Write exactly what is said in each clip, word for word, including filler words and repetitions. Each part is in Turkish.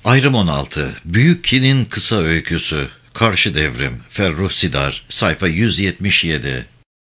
Ayrım on altı. Büyük Kin'in kısa öyküsü. Karşı devrim. Ferruh Sidar. Sayfa yüz yetmiş yedi.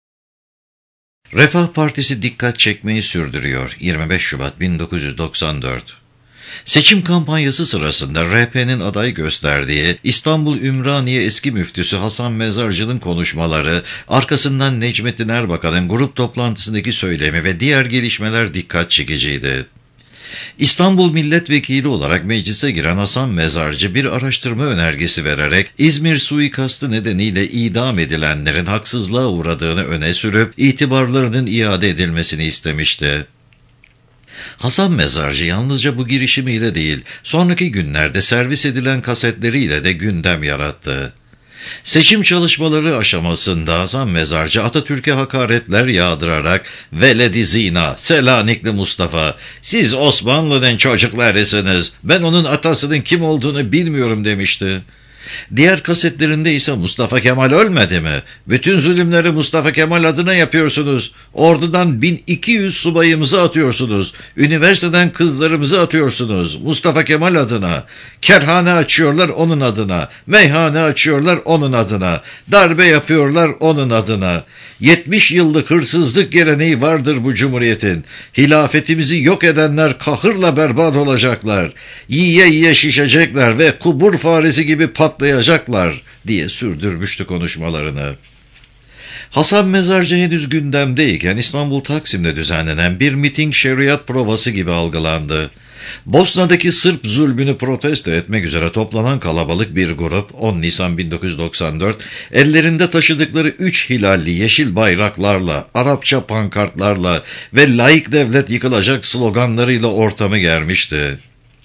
Refah Partisi dikkat çekmeyi sürdürüyor. yirmi beş Şubat bin dokuz yüz doksan dört. Seçim kampanyası sırasında R P'nin aday gösterdiği İstanbul Ümraniye eski müftüsü Hasan Mezarcı'nın konuşmaları, arkasından Necmettin Erbakan'ın grup toplantısındaki söylemi ve diğer gelişmeler dikkat çekiciydi. İstanbul Milletvekili olarak meclise giren Hasan Mezarcı bir araştırma önergesi vererek İzmir suikastı nedeniyle idam edilenlerin haksızlığa uğradığını öne sürüp itibarlarının iade edilmesini istemişti. Hasan Mezarcı yalnızca bu girişimiyle değil, sonraki günlerde servis edilen kasetleriyle de gündem yarattı. Seçim çalışmaları aşamasında Hasan Mezarcı Atatürk'e hakaretler yağdırarak "Veledi zina, Selanikli Mustafa, siz Osmanlı'nın çocuklarısınız, ben onun atasının kim olduğunu bilmiyorum" demişti. Diğer kasetlerinde ise "Mustafa Kemal ölmedi mi? Bütün zulümleri Mustafa Kemal adına yapıyorsunuz. Ordudan bin iki yüz subayımızı atıyorsunuz. Üniversiteden kızlarımızı atıyorsunuz. Mustafa Kemal adına. Kerhane açıyorlar onun adına. Meyhane açıyorlar onun adına. Darbe yapıyorlar onun adına. yetmiş yıllık hırsızlık geleneği vardır bu cumhuriyetin. Hilafetimizi yok edenler kahırla berbat olacaklar. Yiye yiye şişecekler ve kubur faresi gibi patlayacaklar diye sürdürmüştü konuşmalarını. Hasan Mezarcı henüz gündemdeyken İstanbul Taksim'de düzenlenen bir miting şeriat provası gibi algılandı. Bosna'daki Sırp zulmünü protesto etmek üzere toplanan kalabalık bir grup on Nisan bin dokuz yüz doksan dört ellerinde taşıdıkları üç hilalli yeşil bayraklarla, Arapça pankartlarla ve "Laik devlet yıkılacak" sloganlarıyla ortamı germişti.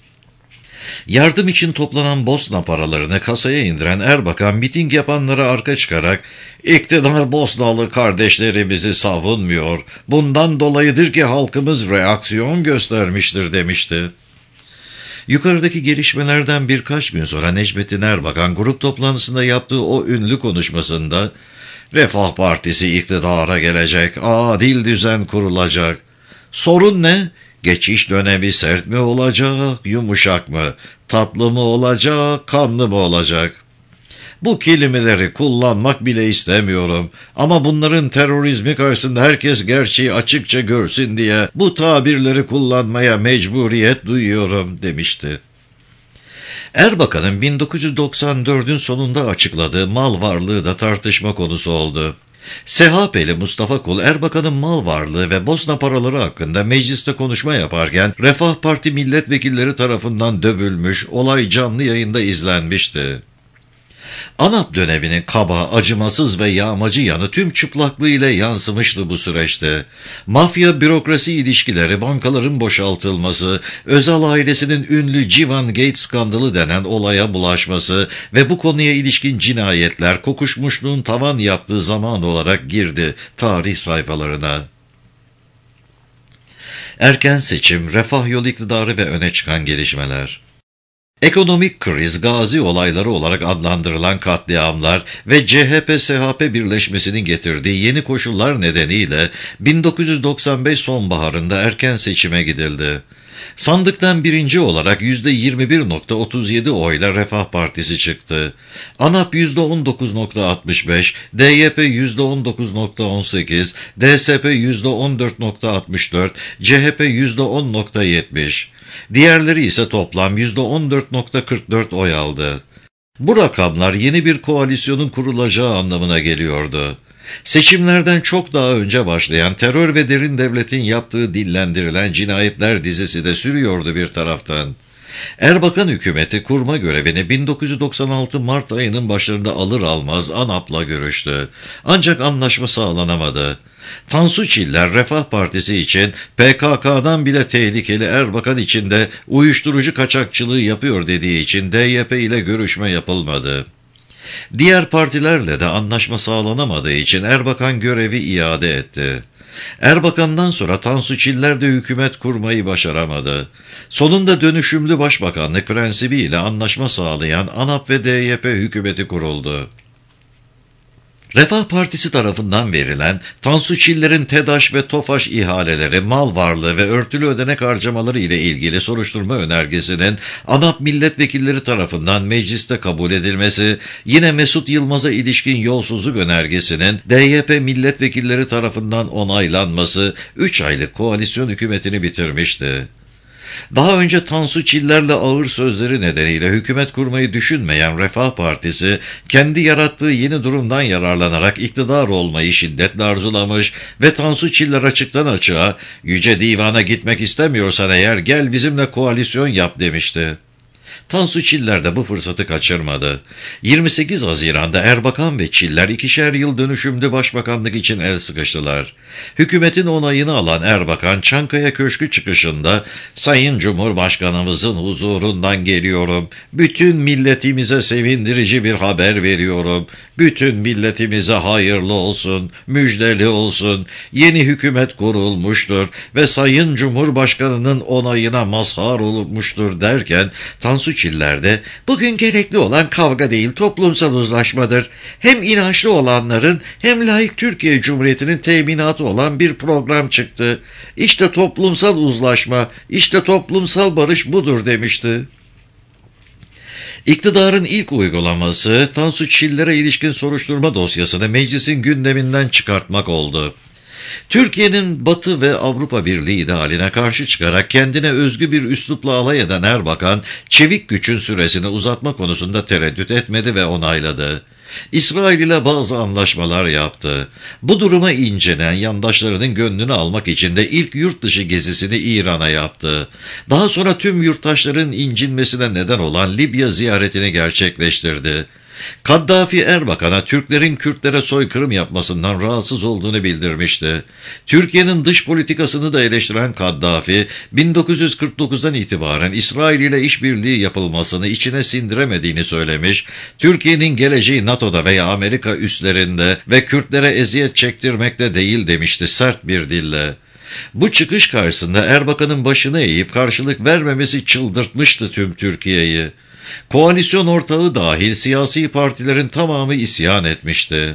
Yardım için toplanan Bosna paralarını kasaya indiren Erbakan miting yapanlara arka çıkarak "İktidar Bosnalı kardeşlerimizi savunmuyor. Bundan dolayıdır ki halkımız reaksiyon göstermiştir" demişti. Yukarıdaki gelişmelerden birkaç gün sonra Necmettin Erbakan grup toplantısında yaptığı o ünlü konuşmasında "Refah Partisi iktidara gelecek, adil düzen kurulacak. Sorun ne? Geçiş dönemi sert mi olacak, yumuşak mı? Tatlı mı olacak, kanlı mı olacak? Bu kelimeleri kullanmak bile istemiyorum. Ama bunların terörizmi karşısında herkes gerçeği açıkça görsün diye bu tabirleri kullanmaya mecburiyet duyuyorum" demişti. Erbakan'ın bin dokuz yüz doksan dördün sonunda açıkladığı mal varlığı da tartışma konusu oldu. S H P'li Mustafa Kul, Erbakan'ın mal varlığı ve Bosna paraları hakkında mecliste konuşma yaparken Refah Parti milletvekilleri tarafından dövülmüş, olay canlı yayında izlenmişti. ANAP döneminin kaba, acımasız ve yağmacı yanı tüm çıplaklığıyla yansımıştı bu süreçte. Mafya bürokrasi ilişkileri, bankaların boşaltılması, Özal ailesinin ünlü Civan Gate skandalı denen olaya bulaşması ve bu konuya ilişkin cinayetler kokuşmuşluğun tavan yaptığı zaman olarak girdi tarih sayfalarına. Erken seçim, refah yolu iktidarı ve öne çıkan gelişmeler. Ekonomik kriz, Gazi olayları olarak adlandırılan katliamlar ve C H P-S H P birleşmesinin getirdiği yeni koşullar nedeniyle bin dokuz yüz doksan beş sonbaharında erken seçime gidildi. Sandıktan birinci olarak yüzde yirmi bir virgül otuz yedi oyla Refah Partisi çıktı. ANAP yüzde on dokuz virgül altmış beş, D Y P yüzde on dokuz virgül on sekiz, D S P yüzde on dört virgül altmış dört, C H P yüzde on virgül yetmiş. Diğerleri ise toplam yüzde on dört virgül kırk dört oy aldı. Bu rakamlar yeni bir koalisyonun kurulacağı anlamına geliyordu. Seçimlerden çok daha önce başlayan terör ve derin devletin yaptığı dillendirilen cinayetler dizisi de sürüyordu bir taraftan. Erbakan hükümeti kurma görevini bin dokuz yüz doksan altı Mart ayının başlarında alır almaz ANAP'la görüştü. Ancak anlaşma sağlanamadı. Tansu Çiller Refah Partisi için P K K'dan bile tehlikeli Erbakan için de uyuşturucu kaçakçılığı yapıyor dediği için D Y P ile görüşme yapılmadı. Diğer partilerle de anlaşma sağlanamadığı için Erbakan görevi iade etti. Erbakan'dan sonra Tansu Çiller de hükümet kurmayı başaramadı. Sonunda dönüşümlü başbakanlık prensibiyle anlaşma sağlayan ANAP ve D Y P hükümeti kuruldu. Refah Partisi tarafından verilen Tansu Çiller'in TEDAŞ ve TOFAŞ ihaleleri, mal varlığı ve örtülü ödenek harcamaları ile ilgili soruşturma önergesinin ANAP milletvekilleri tarafından mecliste kabul edilmesi, yine Mesut Yılmaz'a ilişkin yolsuzluk önergesinin D Y P milletvekilleri tarafından onaylanması üç aylık koalisyon hükümetini bitirmişti. Daha önce Tansu Çiller'le ağır sözleri nedeniyle hükümet kurmayı düşünmeyen Refah Partisi, kendi yarattığı yeni durumdan yararlanarak iktidar olmayı şiddetle arzulamış ve Tansu Çiller açıktan açığa, "Yüce Divan'a gitmek istemiyorsan eğer gel bizimle koalisyon yap" demişti. Tansu Çiller de bu fırsatı kaçırmadı. yirmi sekiz Haziran'da Erbakan ve Çiller ikişer yıl dönüşümlü başbakanlık için el sıkıştılar. Hükümetin onayını alan Erbakan, Çankaya Köşkü çıkışında "Sayın Cumhurbaşkanımızın huzurundan geliyorum. Bütün milletimize sevindirici bir haber veriyorum. Bütün milletimize hayırlı olsun, müjdeli olsun. Yeni hükümet kurulmuştur ve Sayın Cumhurbaşkanının onayına mazhar olmuştur" derken Tansu Çiller de "Bugün gerekli olan kavga değil, toplumsal uzlaşmadır. Hem inançlı olanların hem layık Türkiye Cumhuriyeti'nin teminatı olan bir program çıktı. İşte toplumsal uzlaşma, işte toplumsal barış budur" demişti. İktidarın ilk uygulaması Tansu Çiller'e ilişkin soruşturma dosyasını meclisin gündeminden çıkartmak oldu. Türkiye'nin Batı ve Avrupa Birliği idealine karşı çıkarak kendine özgü bir üslupla alay eden Erbakan, çevik güçün süresini uzatma konusunda tereddüt etmedi ve onayladı. İsrail ile bazı anlaşmalar yaptı. Bu duruma incinen yandaşlarının gönlünü almak için de ilk yurt dışı gezisini İran'a yaptı. Daha sonra tüm yurttaşların incinmesine neden olan Libya ziyaretini gerçekleştirdi. Kaddafi Erbakan'a Türklerin Kürtlere soykırım yapmasından rahatsız olduğunu bildirmişti. Türkiye'nin dış politikasını da eleştiren Kaddafi, bin dokuz yüz kırk dokuzdan itibaren İsrail ile işbirliği yapılmasını içine sindiremediğini söylemiş, Türkiye'nin geleceği NATO'da veya Amerika üslerinde ve Kürtlere eziyet çektirmekte değil demişti sert bir dille. Bu çıkış karşısında Erbakan'ın başını eğip karşılık vermemesi çıldırtmıştı tüm Türkiye'yi. Koalisyon ortağı dahil siyasi partilerin tamamı isyan etmişti.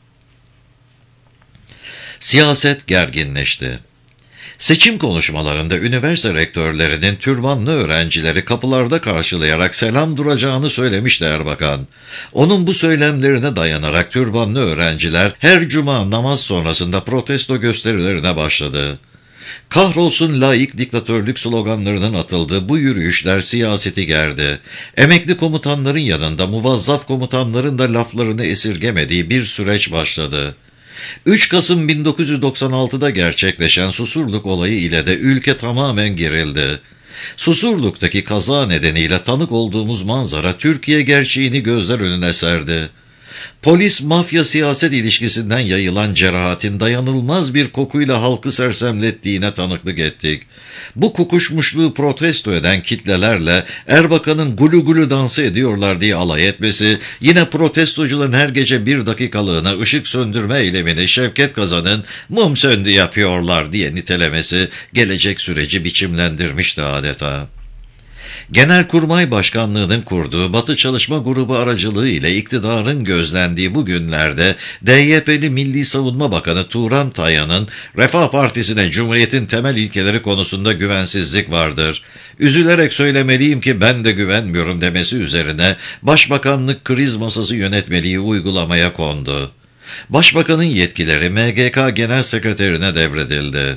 Siyaset gerginleşti. Seçim konuşmalarında üniversite rektörlerinin türbanlı öğrencileri kapılarda karşılayarak selam duracağını söylemişti Erbakan. Onun bu söylemlerine dayanarak türbanlı öğrenciler her cuma namaz sonrasında protesto gösterilerine başladı. "Kahrolsun laik diktatörlük" sloganlarının atıldığı bu yürüyüşler siyaseti gerdi. Emekli komutanların yanında muvazzaf komutanların da laflarını esirgemediği bir süreç başladı. üç Kasım bin dokuz yüz doksan altıda gerçekleşen Susurluk olayı ile de ülke tamamen gerildi. Susurluk'taki kaza nedeniyle tanık olduğumuz manzara Türkiye gerçeğini gözler önüne serdi. Polis-mafya siyaset ilişkisinden yayılan cerahatin dayanılmaz bir kokuyla halkı sersemlettiğine tanıklık ettik. Bu kokuşmuşluğu protesto eden kitlelerle Erbakan'ın gulu gulu dansı ediyorlar diye alay etmesi, yine protestocuların her gece bir dakikalığına ışık söndürme eylemini Şevket Kazan'ın "mum söndü yapıyorlar" diye nitelemesi gelecek süreci biçimlendirmişti adeta. Genelkurmay Başkanlığı'nın kurduğu Batı Çalışma Grubu aracılığı ile iktidarın gözlendiği bu günlerde D Y P'li Milli Savunma Bakanı Turan Tayan'ın Refah Partisi'ne Cumhuriyet'in temel ilkeleri konusunda güvensizlik vardır, "Üzülerek söylemeliyim ki ben de güvenmiyorum" demesi üzerine Başbakanlık Kriz Masası yönetmeliği uygulamaya kondu. Başbakanın yetkileri M G K Genel Sekreterine devredildi.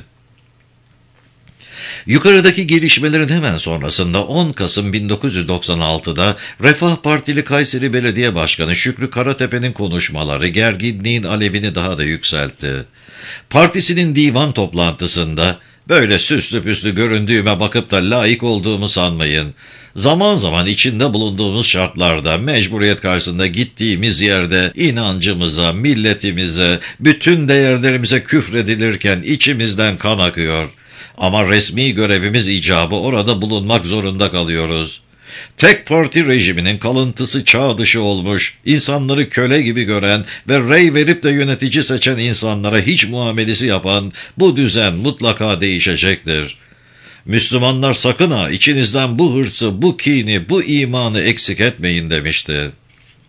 Yukarıdaki gelişmelerin hemen sonrasında on Kasım bin dokuz yüz doksan altıda Refah Partili Kayseri Belediye Başkanı Şükrü Karatepe'nin konuşmaları gerginliğin alevini daha da yükseltti. Partisinin divan toplantısında "Böyle süslü püslü göründüğüme bakıp da layık olduğumu sanmayın. Zaman zaman içinde bulunduğumuz şartlarda, mecburiyet karşısında gittiğimiz yerde inancımıza, milletimize, bütün değerlerimize küfredilirken içimizden kan akıyor. Ama resmi görevimiz icabı orada bulunmak zorunda kalıyoruz. Tek parti rejiminin kalıntısı çağ dışı olmuş, insanları köle gibi gören ve rey verip de yönetici seçen insanlara hiç muamelesi yapan bu düzen mutlaka değişecektir. Müslümanlar sakın ha içinizden bu hırsı, bu kini, bu imanı eksik etmeyin" demişti.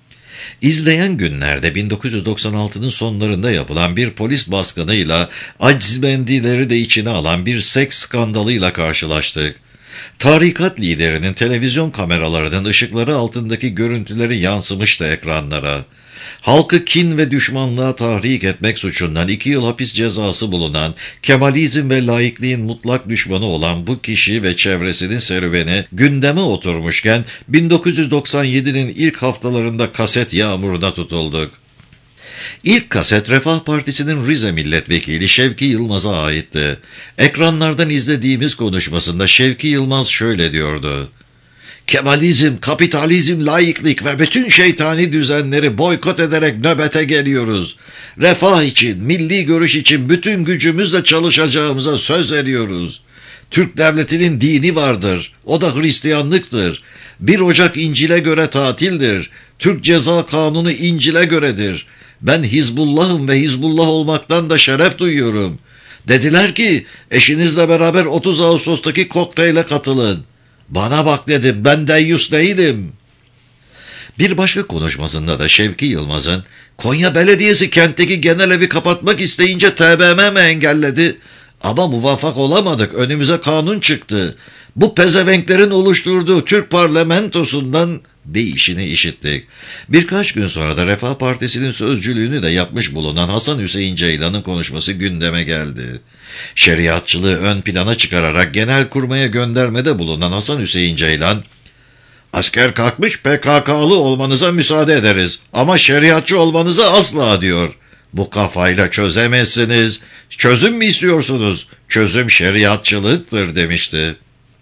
İzleyen günlerde bin dokuz yüz doksan altının sonlarında yapılan bir polis baskınıyla acizbendileri de içine alan bir seks skandalıyla karşılaştık. Tarikat liderinin televizyon kameralarının ışıkları altındaki görüntüleri yansımıştı ekranlara. Halkı kin ve düşmanlığa tahrik etmek suçundan iki yıl hapis cezası bulunan, Kemalizm ve laikliğin mutlak düşmanı olan bu kişi ve çevresinin serüveni gündeme oturmuşken bin dokuz yüz doksan yedinin ilk haftalarında kaset yağmuruna tutulduk. İlk kaset Refah Partisi'nin Rize Milletvekili Şevki Yılmaz'a aitti. Ekranlardan izlediğimiz konuşmasında Şevki Yılmaz şöyle diyordu: "Kemalizm, kapitalizm, laiklik ve bütün şeytani düzenleri boykot ederek nöbete geliyoruz. Refah için, milli görüş için bütün gücümüzle çalışacağımıza söz veriyoruz. Türk devletinin dini vardır, o da Hristiyanlıktır. bir Ocak İncil'e göre tatildir. Türk Ceza Kanunu İncil'e göredir. Ben Hizbullah'ım ve Hizbullah olmaktan da şeref duyuyorum. Dediler ki eşinizle beraber otuz Ağustos'taki kokteyle katılın. Bana bak dedim, ben deyyus değilim." Bir başka konuşmasında da Şevki Yılmaz'ın "Konya Belediyesi kentteki genel evi kapatmak isteyince T B M mi engelledi? Ama muvaffak olamadık, önümüze kanun çıktı. Bu pezevenklerin oluşturduğu Türk parlamentosundan" deyişini işittik. Birkaç gün sonra da Refah Partisi'nin sözcülüğünü de yapmış bulunan Hasan Hüseyin Ceylan'ın konuşması gündeme geldi. Şeriatçılığı ön plana çıkararak Genelkurmay'a göndermede bulunan Hasan Hüseyin Ceylan, "Asker kalkmış, P K K'lı olmanıza müsaade ederiz ama şeriatçı olmanıza asla" diyor. "Bu kafayla çözemezsiniz. Çözüm mü istiyorsunuz? Çözüm şeriatçılıktır" demişti.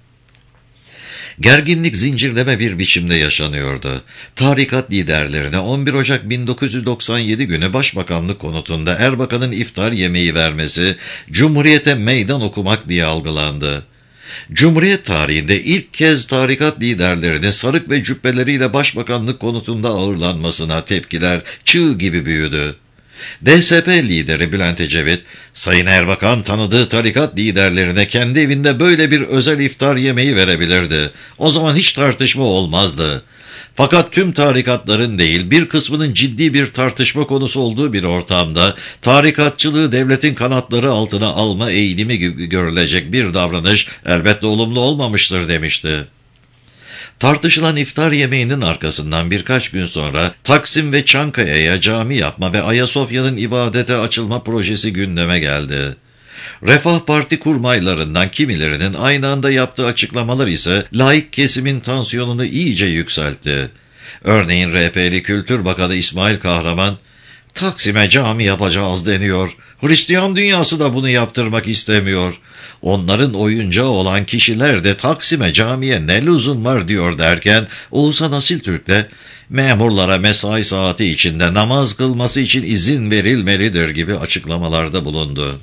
Gerginlik zincirleme bir biçimde yaşanıyordu. Tarikat liderlerine on bir Ocak bin dokuz yüz doksan yedi günü Başbakanlık konutunda Erbakan'ın iftar yemeği vermesi, Cumhuriyete meydan okumak diye algılandı. Cumhuriyet tarihinde ilk kez tarikat liderlerinin sarık ve cübbeleriyle Başbakanlık konutunda ağırlanmasına tepkiler çığ gibi büyüdü. D S P lideri Bülent Ecevit, "Sayın Erbakan tanıdığı tarikat liderlerine kendi evinde böyle bir özel iftar yemeği verebilirdi. O zaman hiç tartışma olmazdı. Fakat tüm tarikatların değil, bir kısmının ciddi bir tartışma konusu olduğu bir ortamda tarikatçılığı devletin kanatları altına alma eğilimi gibi görülecek bir davranış elbette olumlu olmamıştır" demişti. Tartışılan iftar yemeğinin arkasından birkaç gün sonra Taksim ve Çankaya'ya cami yapma ve Ayasofya'nın ibadete açılma projesi gündeme geldi. Refah Parti kurmaylarından kimilerinin aynı anda yaptığı açıklamalar ise laik kesimin tansiyonunu iyice yükseltti. Örneğin R P'li Kültür Bakanı İsmail Kahraman, "Taksim'e cami yapacağız deniyor. Hristiyan dünyası da bunu yaptırmak istemiyor. Onların oyuncağı olan kişiler de Taksim'e camiye ne lüzum var" diyor derken, Oğuzhan Asiltürk de "memurlara mesai saati içinde namaz kılması için izin verilmelidir" gibi açıklamalarda bulundu.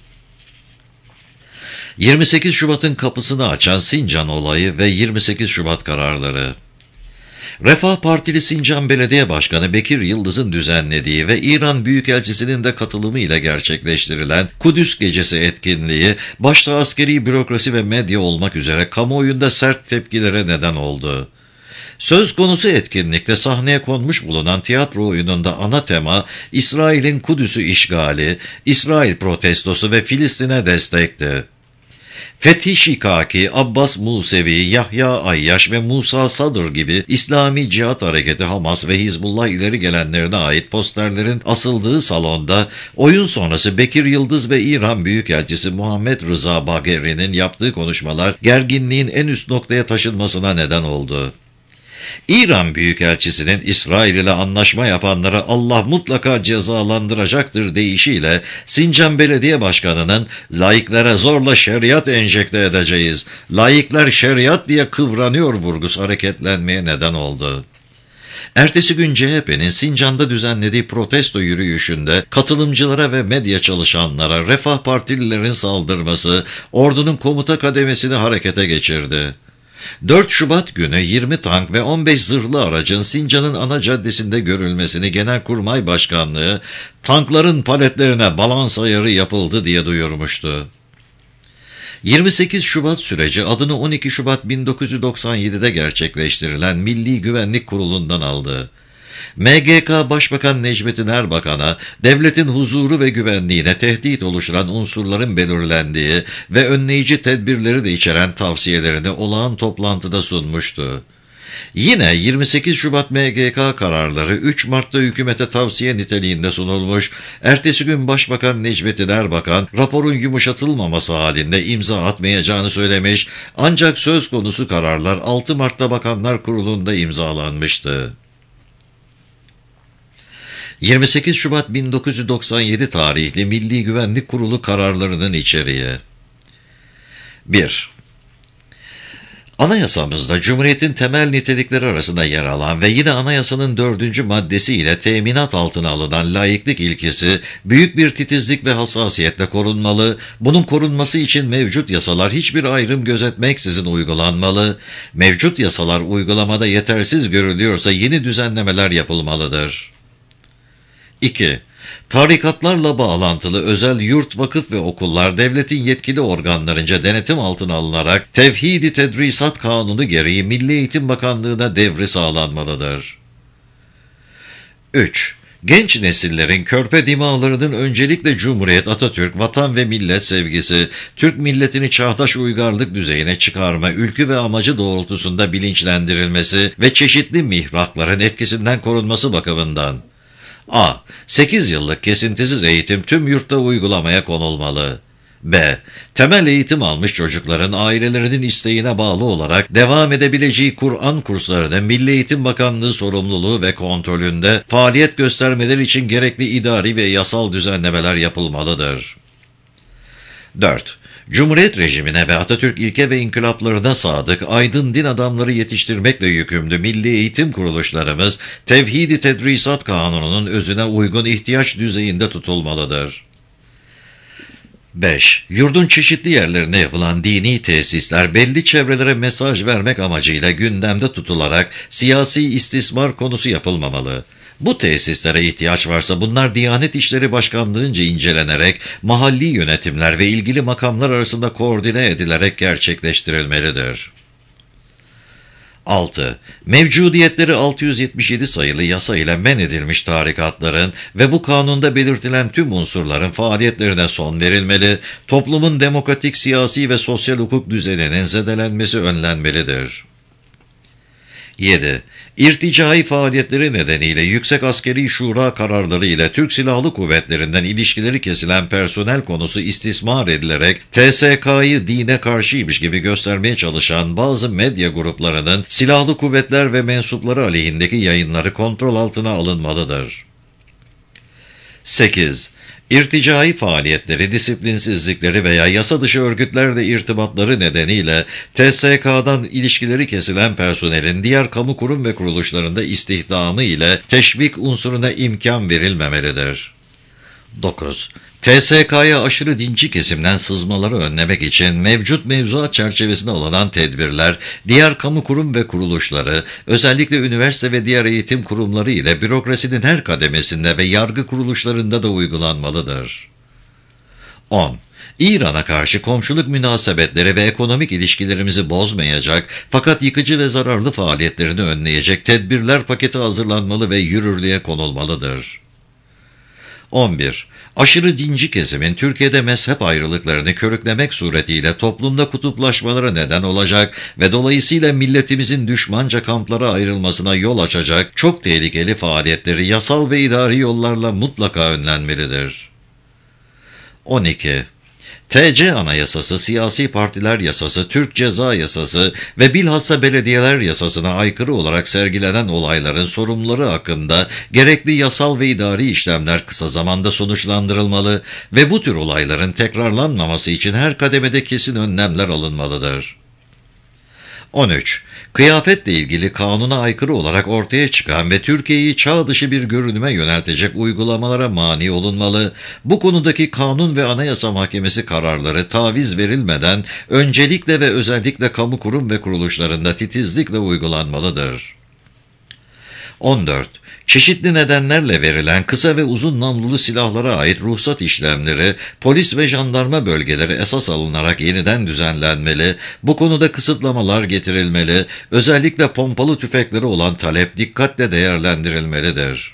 yirmi sekiz Şubat'ın kapısını açan Sincan olayı ve yirmi sekiz Şubat kararları. Refah Partili Sincan Belediye Başkanı Bekir Yıldız'ın düzenlediği ve İran Büyükelçisi'nin de katılımıyla gerçekleştirilen Kudüs Gecesi etkinliği, başta askeri bürokrasi ve medya olmak üzere kamuoyunda sert tepkilere neden oldu. Söz konusu etkinlikte sahneye konmuş bulunan tiyatro oyununda ana tema İsrail'in Kudüs'ü işgali, İsrail protestosu ve Filistin'e destekti. Fethi Şikaki, Abbas Musevi, Yahya Ayyaş ve Musa Sadr gibi İslami Cihat Hareketi, Hamas ve Hizbullah ileri gelenlerine ait posterlerin asıldığı salonda oyun sonrası Bekir Yıldız ve İran Büyükelçisi Muhammed Rıza Bagheri'nin yaptığı konuşmalar gerginliğin en üst noktaya taşınmasına neden oldu. İran Büyükelçisi'nin İsrail ile anlaşma yapanları Allah mutlaka cezalandıracaktır deyişiyle Sincan Belediye Başkanı'nın "laiklere zorla şeriat enjekte edeceğiz, laikler şeriat diye kıvranıyor" vurgusu hareketlenmeye neden oldu. Ertesi gün C H P'nin Sincan'da düzenlediği protesto yürüyüşünde katılımcılara ve medya çalışanlara Refah Partililerin saldırması ordunun komuta kademesini harekete geçirdi. dört Şubat günü yirmi tank ve on beş zırhlı aracın Sincan'ın ana caddesinde görülmesini Genelkurmay Başkanlığı tankların paletlerine balans ayarı yapıldı diye duyurmuştu. yirmi sekiz Şubat süreci adını on iki Şubat bin dokuz yüz doksan yedi'de gerçekleştirilen Milli Güvenlik Kurulu'ndan aldı. M G K Başbakan Necmettin Erbakan'a devletin huzuru ve güvenliğine tehdit oluşturan unsurların belirlendiği ve önleyici tedbirleri de içeren tavsiyelerini olağan toplantıda sunmuştu. Yine yirmi sekiz Şubat M G K kararları üç Mart'ta hükümete tavsiye niteliğinde sunulmuş, ertesi gün Başbakan Necmettin Erbakan raporun yumuşatılmaması halinde imza atmayacağını söylemiş, ancak söz konusu kararlar altı Mart'ta Bakanlar Kurulu'nda imzalanmıştı. yirmi sekiz Şubat bin dokuz yüz doksan yedi tarihli Milli Güvenlik Kurulu kararlarının içeriği. bir. Anayasamızda Cumhuriyet'in temel nitelikleri arasında yer alan ve yine anayasanın dördüncü maddesi ile teminat altına alınan laiklik ilkesi büyük bir titizlik ve hassasiyetle korunmalı, bunun korunması için mevcut yasalar hiçbir ayrım gözetmeksizin uygulanmalı, mevcut yasalar uygulamada yetersiz görülüyorsa yeni düzenlemeler yapılmalıdır. iki. Tarikatlarla bağlantılı özel yurt, vakıf ve okullar devletin yetkili organlarınca denetim altına alınarak Tevhid-i Tedrisat Kanunu gereği Milli Eğitim Bakanlığı'na devri sağlanmalıdır. üç. Genç nesillerin körpe dimağlarının öncelikle Cumhuriyet, Atatürk, vatan ve millet sevgisi, Türk milletini çağdaş uygarlık düzeyine çıkarma, ülkü ve amacı doğrultusunda bilinçlendirilmesi ve çeşitli mihrakların etkisinden korunması bakımından A. sekiz yıllık kesintisiz eğitim tüm yurtta uygulamaya konulmalı. B. Temel eğitim almış çocukların ailelerinin isteğine bağlı olarak devam edebileceği Kur'an kurslarının Milli Eğitim Bakanlığı sorumluluğu ve kontrolünde faaliyet göstermeleri için gerekli idari ve yasal düzenlemeler yapılmalıdır. dört. Cumhuriyet rejimine ve Atatürk ilke ve inkılaplarına sadık, aydın din adamları yetiştirmekle yükümlü milli eğitim kuruluşlarımız, Tevhid-i Tedrisat Kanunu'nun özüne uygun ihtiyaç düzeyinde tutulmalıdır. beş. Yurdun çeşitli yerlerine yapılan dini tesisler belli çevrelere mesaj vermek amacıyla gündemde tutularak siyasi istismar konusu yapılmamalı. Bu tesislere ihtiyaç varsa bunlar Diyanet İşleri Başkanlığı'nca incelenerek mahalli yönetimler ve ilgili makamlar arasında koordine edilerek gerçekleştirilmelidir. altı. Mevcudiyetleri altı yüz yetmiş yedi sayılı yasa ile men edilmiş tarikatların ve bu kanunda belirtilen tüm unsurların faaliyetlerine son verilmeli, toplumun demokratik, siyasi ve sosyal hukuk düzeninin zedelenmesi önlenmelidir. yedi. İrticai faaliyetleri nedeniyle Yüksek Askeri Şura kararları ile Türk Silahlı Kuvvetlerinden ilişkileri kesilen personel konusu istismar edilerek T S K'yı dine karşıymış gibi göstermeye çalışan bazı medya gruplarının silahlı kuvvetler ve mensupları aleyhindeki yayınları kontrol altına alınmalıdır. sekiz. İrticai faaliyetleri, disiplinsizlikleri veya yasa dışı örgütlerle irtibatları nedeniyle T S K'dan ilişkileri kesilen personelin diğer kamu kurum ve kuruluşlarında istihdamı ile teşvik unsuruna imkan verilmemelidir. dokuz. T S K'ya aşırı dinci kesimden sızmaları önlemek için mevcut mevzuat çerçevesinde alınan tedbirler, diğer kamu kurum ve kuruluşları, özellikle üniversite ve diğer eğitim kurumları ile bürokrasinin her kademesinde ve yargı kuruluşlarında da uygulanmalıdır. on. İran'a karşı komşuluk münasebetleri ve ekonomik ilişkilerimizi bozmayacak fakat yıkıcı ve zararlı faaliyetlerini önleyecek tedbirler paketi hazırlanmalı ve yürürlüğe konulmalıdır. on bir. Aşırı dinci kesimin Türkiye'de mezhep ayrılıklarını körüklemek suretiyle toplumda kutuplaşmalara neden olacak ve dolayısıyla milletimizin düşmanca kamplara ayrılmasına yol açacak çok tehlikeli faaliyetleri yasal ve idari yollarla mutlaka önlenmelidir. on iki. T C Anayasası, Siyasi Partiler Yasası, Türk Ceza Yasası ve bilhassa Belediyeler Yasası'na aykırı olarak sergilenen olayların sorumluları hakkında gerekli yasal ve idari işlemler kısa zamanda sonuçlandırılmalı ve bu tür olayların tekrarlanmaması için her kademede kesin önlemler alınmalıdır. on üç. Kıyafetle ilgili kanuna aykırı olarak ortaya çıkan ve Türkiye'yi çağ dışı bir görünüme yöneltecek uygulamalara mani olunmalı, bu konudaki Kanun ve Anayasa Mahkemesi kararları taviz verilmeden öncelikle ve özellikle kamu kurum ve kuruluşlarında titizlikle uygulanmalıdır. on dört. Çeşitli nedenlerle verilen kısa ve uzun namlulu silahlara ait ruhsat işlemleri, polis ve jandarma bölgeleri esas alınarak yeniden düzenlenmeli, bu konuda kısıtlamalar getirilmeli, özellikle pompalı tüfekleri olan talep dikkatle değerlendirilmelidir.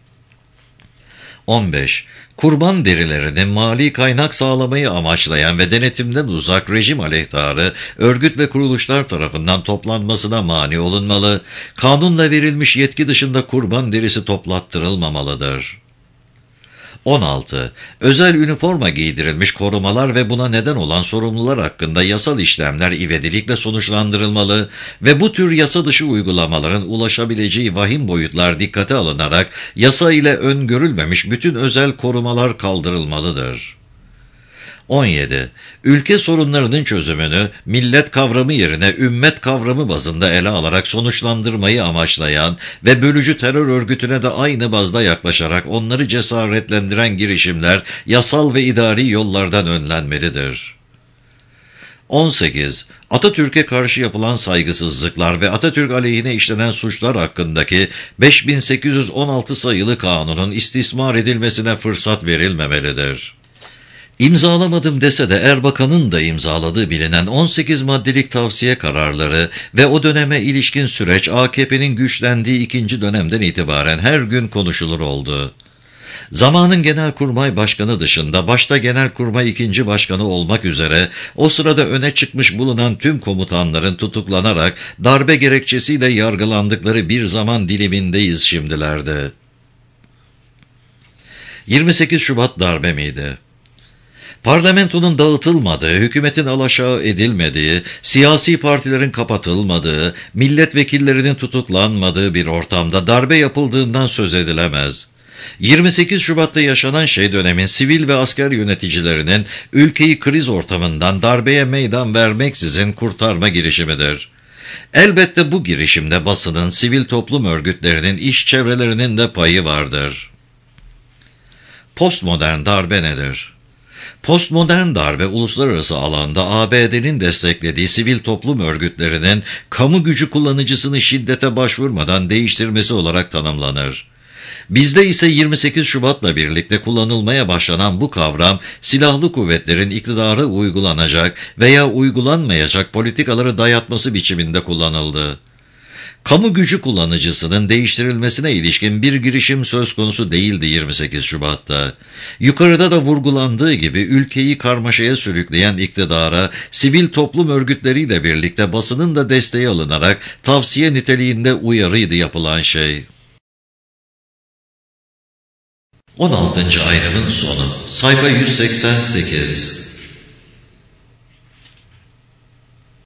on beş. Kurban derilerinin mali kaynak sağlamayı amaçlayan ve denetimden uzak rejim aleyhtarı örgüt ve kuruluşlar tarafından toplanmasına mani olunmalı, kanunla verilmiş yetki dışında kurban derisi toplattırılmamalıdır. on altı. Özel üniforma giydirilmiş korumalar ve buna neden olan sorumlular hakkında yasal işlemler ivedilikle sonuçlandırılmalı ve bu tür yasa dışı uygulamaların ulaşabileceği vahim boyutlar dikkate alınarak yasa ile öngörülmemiş bütün özel korumalar kaldırılmalıdır. on yedi. Ülke sorunlarının çözümünü millet kavramı yerine ümmet kavramı bazında ele alarak sonuçlandırmayı amaçlayan ve bölücü terör örgütüne de aynı bazda yaklaşarak onları cesaretlendiren girişimler yasal ve idari yollardan önlenmelidir. on sekiz. Atatürk'e karşı yapılan saygısızlıklar ve Atatürk aleyhine işlenen suçlar hakkındaki beş bin sekiz yüz on altı sayılı kanunun istismar edilmesine fırsat verilmemelidir. İmzalamadım dese de Erbakan'ın da imzaladığı bilinen on sekiz maddelik tavsiye kararları ve o döneme ilişkin süreç A K P'nin güçlendiği ikinci dönemden itibaren her gün konuşulur oldu. Zamanın Genelkurmay Başkanı dışında başta Genelkurmay ikinci Başkanı olmak üzere o sırada öne çıkmış bulunan tüm komutanların tutuklanarak darbe gerekçesiyle yargılandıkları bir zaman dilimindeyiz şimdilerde. yirmi sekiz Şubat darbe miydi? Parlamentonun dağıtılmadığı, hükümetin alaşağı edilmediği, siyasi partilerin kapatılmadığı, milletvekillerinin tutuklanmadığı bir ortamda darbe yapıldığından söz edilemez. yirmi sekiz Şubat'ta yaşanan şey dönemin sivil ve asker yöneticilerinin ülkeyi kriz ortamından darbeye meydan vermeksizin kurtarma girişimidir. Elbette bu girişimde basının, sivil toplum örgütlerinin, iş çevrelerinin de payı vardır. Postmodern darbe nedir? Postmodern darbe, uluslararası alanda A B D'nin desteklediği sivil toplum örgütlerinin kamu gücü kullanıcısını şiddete başvurmadan değiştirmesi olarak tanımlanır. Bizde ise yirmi sekiz Şubat'la birlikte kullanılmaya başlanan bu kavram, silahlı kuvvetlerin iktidara uygulanacak veya uygulanmayacak politikaları dayatması biçiminde kullanıldı. Kamu gücü kullanıcısının değiştirilmesine ilişkin bir girişim söz konusu değildi yirmi sekiz Şubat'ta. Yukarıda da vurgulandığı gibi ülkeyi karmaşaya sürükleyen iktidara sivil toplum örgütleriyle birlikte basının da desteği alınarak tavsiye niteliğinde uyarıydı yapılan şey. on altıncı ayrımın sonu, sayfa yüz seksen sekiz.